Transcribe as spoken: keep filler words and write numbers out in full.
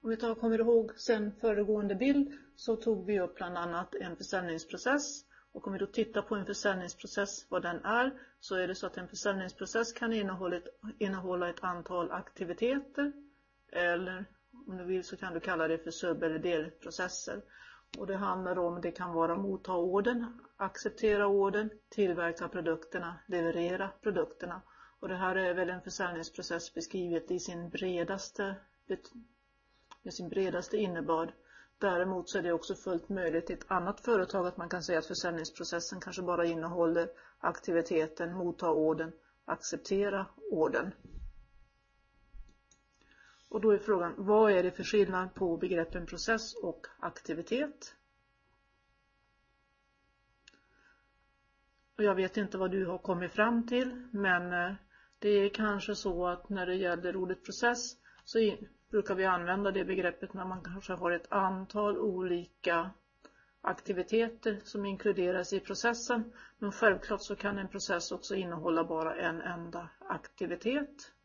Om vi tar, kommer ihåg sen föregående bild så tog vi upp bland annat en försäljningsprocess. Och om vi då tittar på en försäljningsprocess, vad den är, så är det så att en försäljningsprocess kan innehålla ett, innehålla ett antal aktiviteter. Eller om du vill så kan du kalla det för sub- eller delprocesser. Och det handlar om, det kan vara motta orden, acceptera orden, tillverka produkterna, leverera produkterna. Och det här är väl en försäljningsprocess beskrivet i sin bredaste, med sin bredaste innebörd. Däremot så är det också fullt möjligt i ett annat företag att man kan säga att försäljningsprocessen kanske bara innehåller aktiviteten, motta orden, acceptera orden. Och då är frågan, vad är det för skillnad på begreppen process och aktivitet? Och jag vet inte vad du har kommit fram till, men det är kanske så att när det gäller ordet process så brukar vi använda det begreppet när man kanske har ett antal olika aktiviteter som inkluderas i processen. Men självklart så kan en process också innehålla bara en enda aktivitet.